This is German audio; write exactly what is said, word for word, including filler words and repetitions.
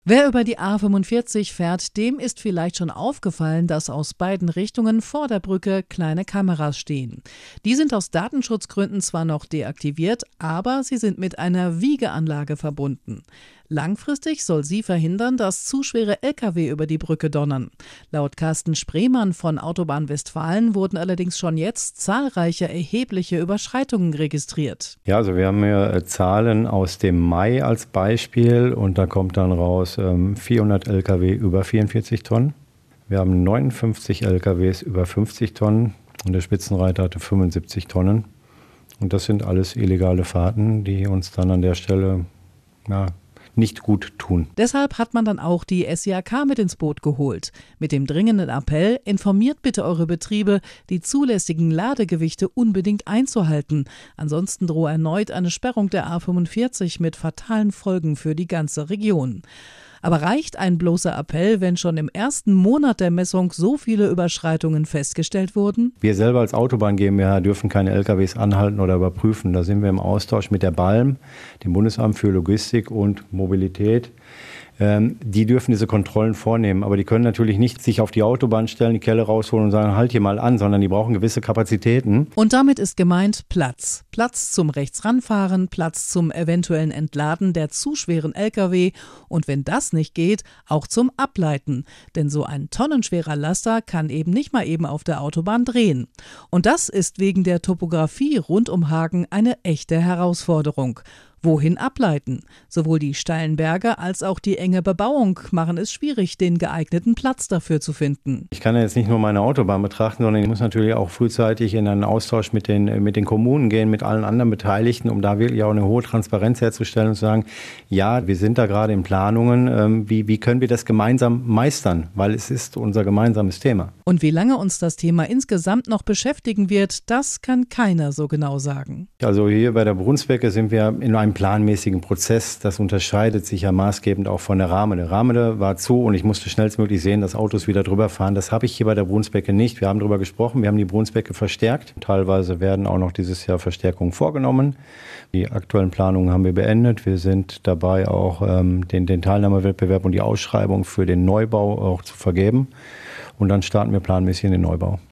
Wer über die A fünfundvierzig fährt, dem ist vielleicht schon aufgefallen, dass aus beiden Richtungen vor der Brücke kleine Kameras stehen. Die sind aus Datenschutzgründen zwar noch deaktiviert, aber sie sind mit einer Wiegeanlage verbunden. Langfristig soll sie verhindern, dass zu schwere L K W über die Brücke donnern. Laut Carsten Spreemann von Autobahn Westfalen wurden allerdings schon jetzt zahlreiche erhebliche Überschreitungen registriert. Ja, also wir haben hier Zahlen aus dem Mai als Beispiel und da kommt dann raus ähm, vierhundert L K W über vierundvierzig Tonnen. Wir haben neunundfünfzig L K Ws über fünfzig Tonnen und der Spitzenreiter hatte fünfundsiebzig Tonnen. Und das sind alles illegale Fahrten, die uns dann an der Stelle ja, nicht gut tun. Deshalb hat man dann auch die S I A K mit ins Boot geholt. Mit dem dringenden Appell: Informiert bitte eure Betriebe, die zulässigen Ladegewichte unbedingt einzuhalten. Ansonsten drohe erneut eine Sperrung der A fünfundvierzig mit fatalen Folgen für die ganze Region. Aber reicht ein bloßer Appell, wenn schon im ersten Monat der Messung so viele Überschreitungen festgestellt wurden? Wir selber als Autobahn GmbH dürfen keine L K Ws anhalten oder überprüfen. Da sind wir im Austausch mit der B A L M, dem Bundesamt für Logistik und Mobilität. Ähm, die dürfen diese Kontrollen vornehmen, aber die können natürlich nicht sich auf die Autobahn stellen, die Kelle rausholen und sagen, halt hier mal an, sondern die brauchen gewisse Kapazitäten. Und damit ist gemeint Platz. Platz zum Rechtsranfahren, Platz zum eventuellen Entladen der zu schweren L K W und wenn das nicht geht, auch zum Ableiten. Denn so ein tonnenschwerer Laster kann eben nicht mal eben auf der Autobahn drehen. Und das ist wegen der Topografie rund um Hagen eine echte Herausforderung. Wohin ableiten? Sowohl die steilen Berge als auch die enge Bebauung machen es schwierig, den geeigneten Platz dafür zu finden. Ich kann ja jetzt nicht nur meine Autobahn betrachten, sondern ich muss natürlich auch frühzeitig in einen Austausch mit den, mit den Kommunen gehen, mit allen anderen Beteiligten, um da wirklich auch eine hohe Transparenz herzustellen und zu sagen, ja, wir sind da gerade in Planungen, ähm, wie, wie können wir das gemeinsam meistern, weil es ist unser gemeinsames Thema. Und wie lange uns das Thema insgesamt noch beschäftigen wird, das kann keiner so genau sagen. Also hier bei der Brunsbecke sind wir in einem planmäßigen Prozess. Das unterscheidet sich ja maßgebend auch von der Ramede. Der Ramede war zu und ich musste schnellstmöglich sehen, dass Autos wieder drüber fahren. Das habe ich hier bei der Brunsbecke nicht. Wir haben darüber gesprochen, wir haben die Brunsbecke verstärkt. Teilweise werden auch noch dieses Jahr Verstärkungen vorgenommen. Die aktuellen Planungen haben wir beendet. Wir sind dabei, auch ähm, den, den Teilnahmewettbewerb und die Ausschreibung für den Neubau auch zu vergeben. Und dann starten wir planmäßig in den Neubau.